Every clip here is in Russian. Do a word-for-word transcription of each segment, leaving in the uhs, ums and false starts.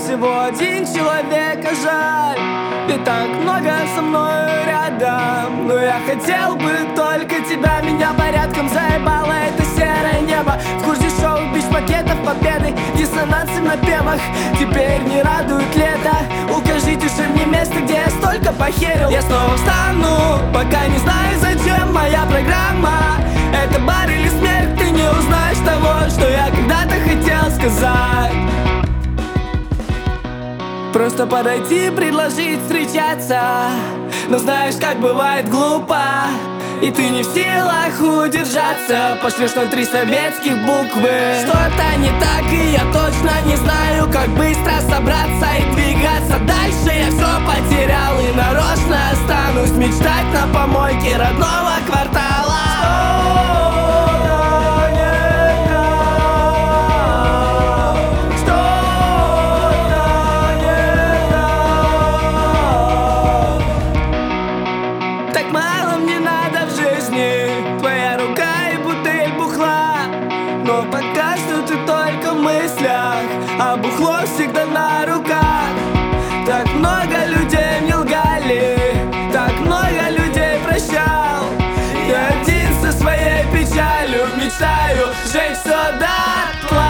всего один человек, а жаль. Ведь так много со мной рядом. Но я хотел бы только тебя. Меня порядком заебало это серое небо. В курсе шоу, бич макетов, победы, диссонансы в напевах. Теперь не радует лето. Укажите же мне место, где я столько похерил. Я снова встану, пока не знаю зачем. Моя программа — это бар или смерть. Ты не узнаешь того, что я когда-то хотел сказать. Просто подойти, предложить встречаться. Но знаешь, как бывает глупо, и ты не в силах удержаться. Пошлешь на три советских буквы. Что-то не так, и я точно не знаю, как быстро собраться и двигаться дальше. Я все потерял и нарочно останусь мечтать на помойке родного квартала. Так мало мне надо в жизни, твоя рука и бутыль бухла. Но пока что ты только в мыслях, а бухло всегда на руках. Так много людей мне лгали, так много людей прощал. Я один со своей печалью мечтаю сжечь все дотла.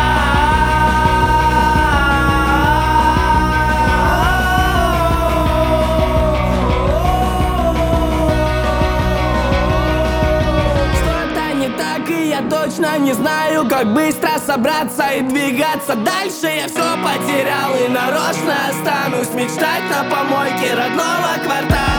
Я точно не знаю, как быстро собраться и двигаться дальше. Я все потерял и нарочно останусь мечтать на помойке родного квартала.